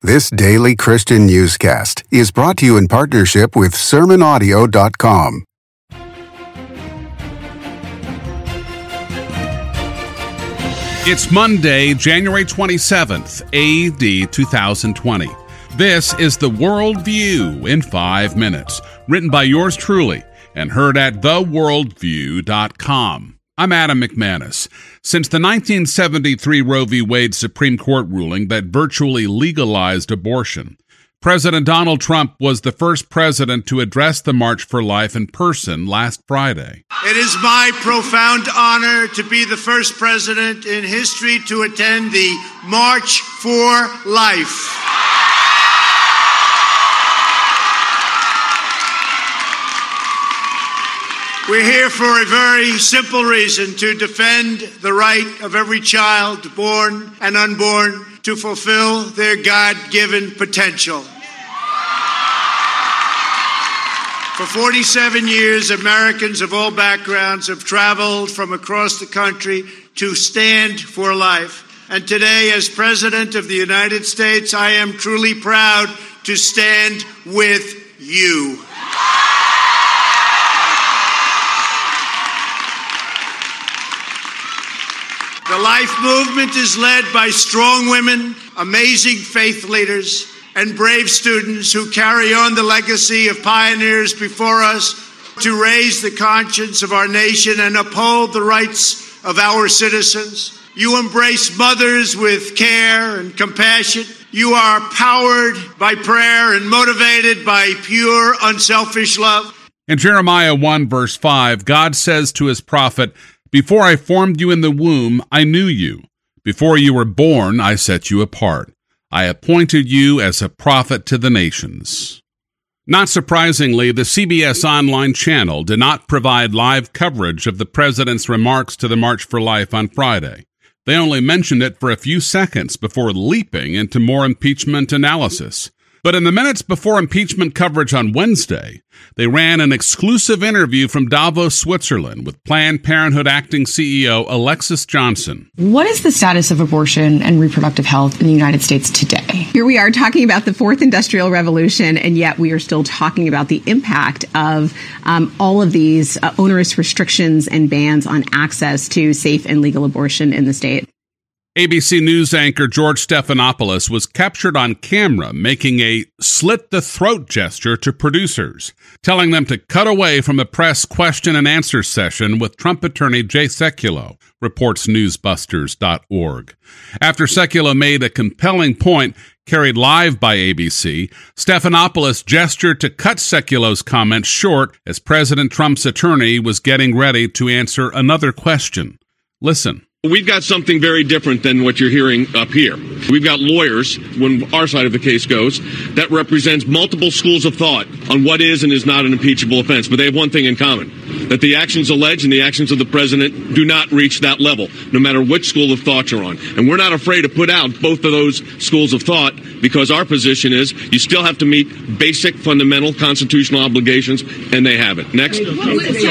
This daily Christian newscast is brought to you in partnership with SermonAudio.com. It's Monday, January 27th, AD 2020. This is The World View in 5 minutes, written by yours truly and heard at theworldview.com. I'm Adam McManus. Since the 1973 Roe v. Wade Supreme Court ruling that virtually legalized abortion, President Donald Trump was the first president to address the March for Life in person last Friday. It is my profound honor to be the first president in history to attend the March for Life. We're here for a very simple reason: to defend the right of every child, born and unborn, to fulfill their God-given potential. For 47 years, Americans of all backgrounds have traveled from across the country to stand for life. And today, as President of the United States, I am truly proud to stand with you. The life movement is led by strong women, amazing faith leaders, and brave students who carry on the legacy of pioneers before us to raise the conscience of our nation and uphold the rights of our citizens. You embrace mothers with care and compassion. You are powered by prayer and motivated by pure, unselfish love. In Jeremiah 1, verse 5, God says to his prophet, "Before I formed you in the womb, I knew you. Before you were born, I set you apart. I appointed you as a prophet to the nations." Not surprisingly, the CBS Online channel did not provide live coverage of the president's remarks to the March for Life on Friday. They only mentioned it for a few seconds before leaping into more impeachment analysis. But in the minutes before impeachment coverage on Wednesday, they ran an exclusive interview from Davos, Switzerland, with Planned Parenthood acting CEO Alexis Johnson. What is the status of abortion and reproductive health in the United States today? Here we are talking about the fourth industrial revolution, and yet we are still talking about the impact of all of these onerous restrictions and bans on access to safe and legal abortion in the state. ABC News anchor George Stephanopoulos was captured on camera making a slit-the-throat gesture to producers, telling them to cut away from the press question and answer session with Trump attorney Jay Sekulow, reports newsbusters.org. After Sekulow made a compelling point carried live by ABC, Stephanopoulos gestured to cut Sekulow's comments short as President Trump's attorney was getting ready to answer another question. Listen. We've got something very different than what you're hearing up here. We've got lawyers, when our side of the case goes, that represents multiple schools of thought on what is and is not an impeachable offense. But they have one thing in common, that the actions alleged and the actions of the president do not reach that level, no matter which school of thought you're on. And we're not afraid to put out both of those schools of thought, because our position is you still have to meet basic, fundamental constitutional obligations, and they have it. Next. How much work do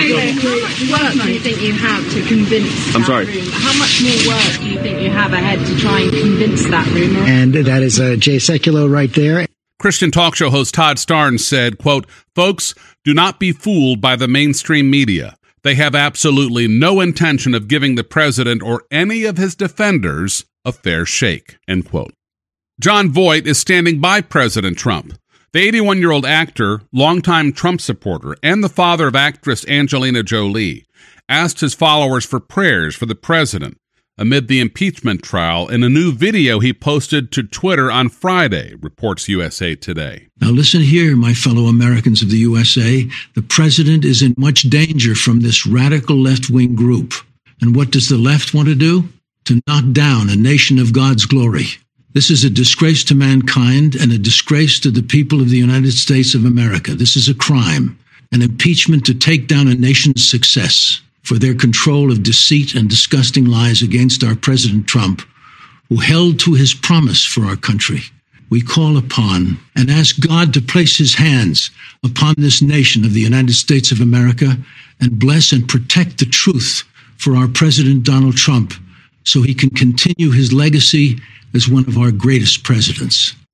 you think you have to convince I'm sorry. How much more work do you think you have ahead to try and convince that room? And that is Jay Sekulow right there. Christian talk show host Todd Starnes said, quote, "Folks, do not be fooled by the mainstream media. They have absolutely no intention of giving the president or any of his defenders a fair shake," end quote. John Voight is standing by President Trump. The 81-year-old actor, longtime Trump supporter, and the father of actress Angelina Jolie, asked his followers for prayers for the president amid the impeachment trial in a new video he posted to Twitter on Friday, reports USA Today. Now listen here, my fellow Americans of the USA. The president is in much danger from this radical left-wing group. And what does the left want to do? To knock down a nation of God's glory. This is a disgrace to mankind and a disgrace to the people of the United States of America. This is a crime, an impeachment to take down a nation's success for their control of deceit and disgusting lies against our President Trump, who held to his promise for our country. We call upon and ask God to place his hands upon this nation of the United States of America and bless and protect the truth for our President Donald Trump so he can continue his legacy as one of our greatest presidents.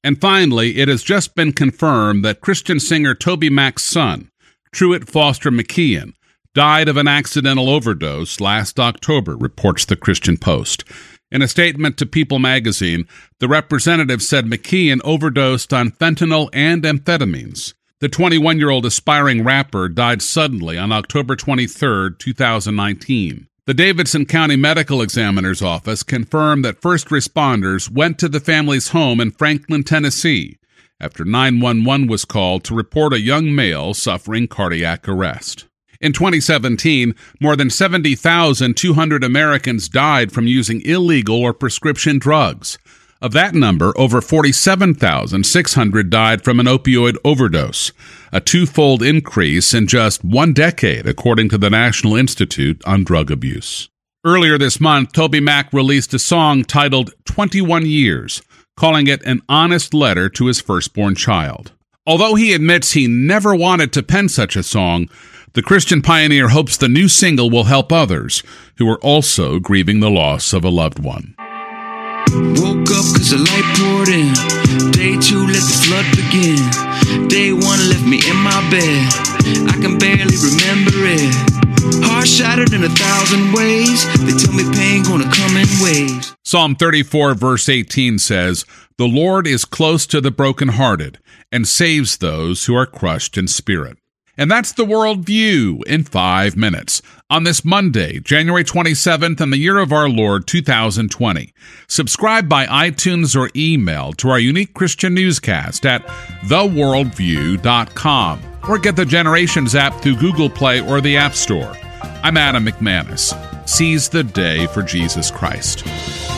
And finally, it has just been confirmed that Christian singer Toby Mac's son, Truett Foster McKeon, died of an accidental overdose last October, reports the Christian Post. In a statement to People magazine, the representative said McKeon overdosed on fentanyl and amphetamines. The 21-year-old aspiring rapper died suddenly on October 23, 2019. The Davidson County Medical Examiner's Office confirmed that first responders went to the family's home in Franklin, Tennessee, after 911 was called to report a young male suffering cardiac arrest. In 2017, more than 70,200 Americans died from using illegal or prescription drugs. Of that number, over 47,600 died from an opioid overdose, a twofold increase in just 1 decade, according to the National Institute on Drug Abuse. Earlier this month, Toby Mac released a song titled 21 Years, calling it an honest letter to his firstborn child. Although he admits he never wanted to pen such a song, the Christian pioneer hopes the new single will help others who are also grieving the loss of a loved one. Woke up cause the light poured in. Day 2 let the flood begin. Day 1 left me in my bed. I can barely remember it. Heart shattered in 1,000 ways. They tell me pain gonna come in waves. Psalm 34 verse 18 says, "The Lord is close to the brokenhearted and saves those who are crushed in spirit." And that's the World View in 5 minutes on this Monday, January 27th, in the year of our Lord, 2020. Subscribe by iTunes or email to our unique Christian newscast at theworldview.com or get the Generations app through Google Play or the App Store. I'm Adam McManus. Seize the day for Jesus Christ.